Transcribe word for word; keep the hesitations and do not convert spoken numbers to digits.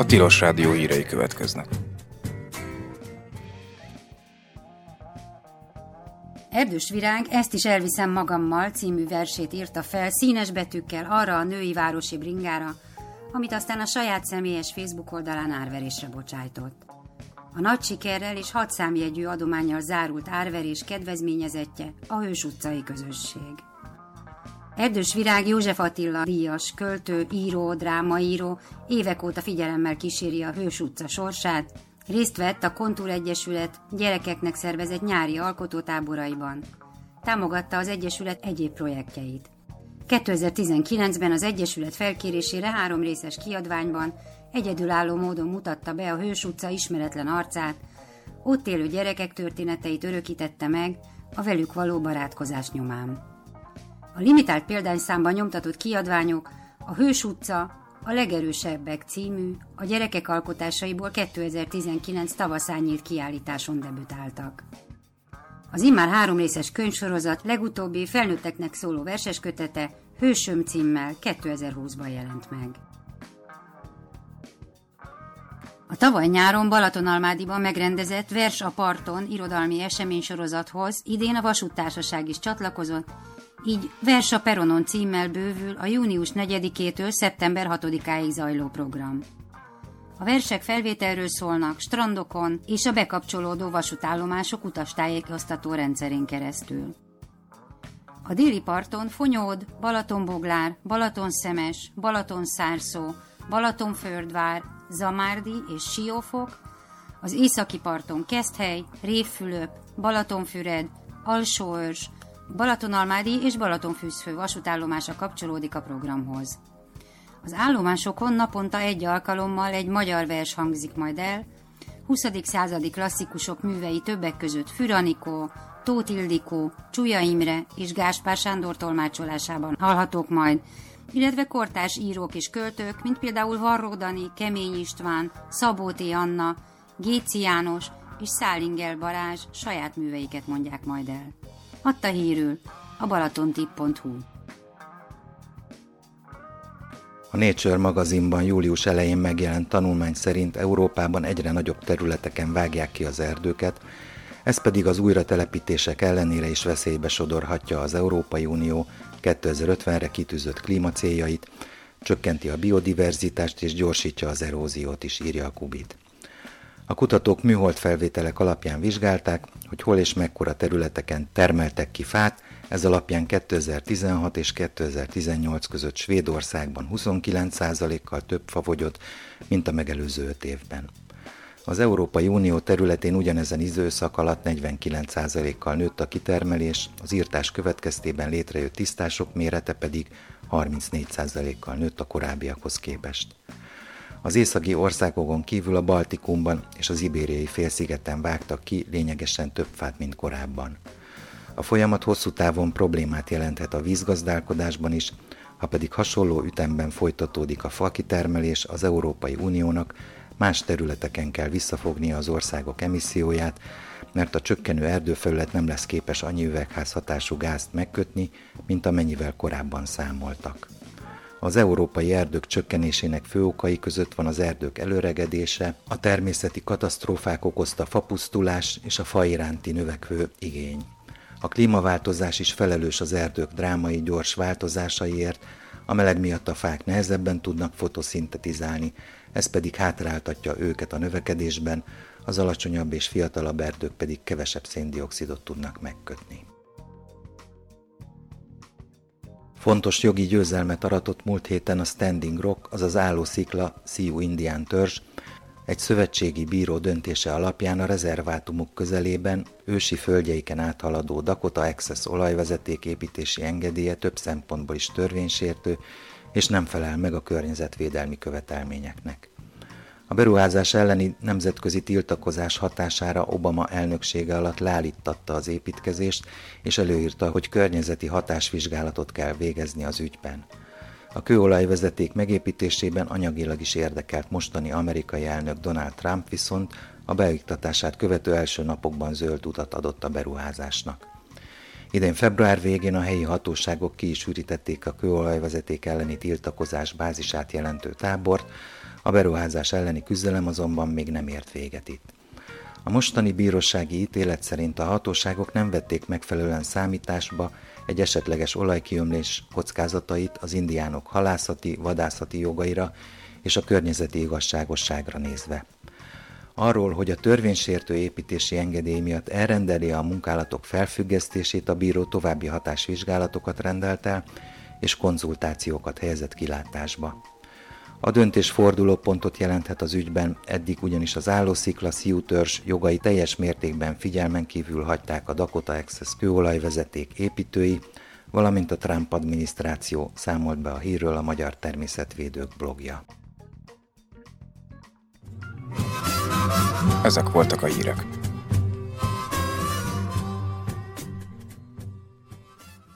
Tilos Rádió hírei következnek. Erdős Virág Ezt is elviszem magammal című versét írta fel színes betűkkel arra a női városi bringára, amit aztán a saját személyes Facebook oldalán árverésre bocsájtott. A nagy sikerrel és hat számjegyű adománnyal zárult árverés kedvezményezettje a Hős utcai közösség. Erdős Virág József Attila díjas, költő, író, drámaíró évek óta figyelemmel kíséri a Hős utca sorsát, részt vett a Kontúr Egyesület gyerekeknek szervezett nyári alkotótáboraiban. Támogatta az Egyesület egyéb projektjeit. kétezer-tizenkilencben az Egyesület felkérésére három részes kiadványban egyedülálló módon mutatta be a Hős utca ismeretlen arcát, ott élő gyerekek történeteit örökítette meg a velük való barátkozás nyomán. A limitált példányszámban nyomtatott kiadványok a Hős utca a legerősebbek című, a gyerekek alkotásaiból kétezer-tizenkilenc tavaszán nyílt kiállításon debütáltak. Az immár három részes könyvsorozat legutóbbi felnőtteknek szóló verseskötete Hősöm címmel kétezer-húszban jelent meg. A tavaly nyáron Balatonalmádiban megrendezett Vers a parton irodalmi eseménysorozathoz idén a Vasúttársaság is csatlakozott, így Vers a peronon címmel bővül a június negyedikétől szeptember hatodikáig zajló program. A versek felvételről szólnak strandokon és a bekapcsolódó vasútállomások utastájékoztató rendszerén keresztül. A déli parton Fonyód, Balatonboglár, Balatonszemes, Balatonszárszó, Balatonföldvár, Zamárdi és Siófok, az északi parton Keszthely, Révfülöp, Balatonfüred, Alsóörs, Balatonalmádi és Balatonfűzfő vasútállomása kapcsolódik a programhoz. Az állomásokon naponta egy alkalommal egy magyar vers hangzik majd el, huszadik századi klasszikusok művei többek között Für Anikó, Tóth Ildikó, Csúlya Imre és Gáspár Sándor tolmácsolásában hallhatók majd, illetve kortárs írók és költők, mint például Varró Dani, Kemény István, Szabó T. Anna, Géci János és Szálingel Balázs saját műveiket mondják majd el. Adta hírül a balatontip pont hu. A Nature magazinban július elején megjelent tanulmány szerint Európában egyre nagyobb területeken vágják ki az erdőket, ez pedig az újratelepítések ellenére is veszélybe sodorhatja az Európai Unió kétezer-ötvenre kitűzött klímacéljait, csökkenti a biodiverzitást és gyorsítja az eróziót is, írja a Kubit. A kutatók műholdfelvételek alapján vizsgálták, hogy hol és mekkora területeken termeltek ki fát, ez alapján kétezer-tizenhat és kétezer-tizennyolc között Svédországban huszonkilenc százalékkal több fa fogyott, mint a megelőző öt évben. Az Európai Unió területén ugyanezen időszak alatt negyvenkilenc százalékkal nőtt a kitermelés, az írtás következtében létrejött tisztások mérete pedig harmincnégy százalékkal nőtt a korábbiakhoz képest. Az északi országokon kívül a Baltikumban és az Ibériai félszigeten vágtak ki lényegesen több fát, mint korábban. A folyamat hosszú távon problémát jelenthet a vízgazdálkodásban is, ha pedig hasonló ütemben folytatódik a fakitermelés, az Európai Uniónak más területeken kell visszafognia az országok emisszióját, mert a csökkenő erdőfelület nem lesz képes annyi üvegházhatású gázt megkötni, mint amennyivel korábban számoltak. Az európai erdők csökkenésének fő okai között van az erdők előregedése, a természeti katasztrófák okozta fapusztulás és a fa iránti növekvő igény. A klímaváltozás is felelős az erdők drámai gyors változásaiért, a meleg miatt a fák nehezebben tudnak fotoszintetizálni, ez pedig hátráltatja őket a növekedésben, az alacsonyabb és fiatalabb erdők pedig kevesebb széndioxidot tudnak megkötni. Fontos jogi győzelmet aratott múlt héten a Standing Rock, azaz állószikla Sioux indián törzs, egy szövetségi bíró döntése alapján a rezervátumok közelében ősi földjeiken áthaladó Dakota Access olajvezeték építési engedélye több szempontból is törvénysértő, és nem felel meg a környezetvédelmi követelményeknek. A beruházás elleni nemzetközi tiltakozás hatására Obama elnöksége alatt leállíttatta az építkezést, és előírta, hogy környezeti hatásvizsgálatot kell végezni az ügyben. A kőolajvezeték megépítésében anyagilag is érdekelt mostani amerikai elnök Donald Trump viszont a beiktatását követő első napokban zöld utat adott a beruházásnak. Idén február végén a helyi hatóságok ki is ürítették a kőolajvezeték elleni tiltakozás bázisát jelentő tábort, A beruházás elleni küzdelem azonban még nem ért véget itt. A mostani bírósági ítélet szerint a hatóságok nem vették megfelelően számításba egy esetleges olajkiömlés kockázatait az indiánok halászati, vadászati jogaira és a környezeti igazságosságra nézve. Arról, hogy a törvénysértő építési engedély miatt elrendeli a munkálatok felfüggesztését, a bíró további hatásvizsgálatokat rendelt el, és konzultációkat helyezett kilátásba. A döntés fordulópontot jelenthet az ügyben, eddig ugyanis az állószikla Sioux törzs jogai teljes mértékben figyelmen kívül hagyták a Dakota Access kőolajvezeték építői, valamint a Trump adminisztráció, számolt be a hírről a Magyar Természetvédők blogja. Ezek voltak a hírek.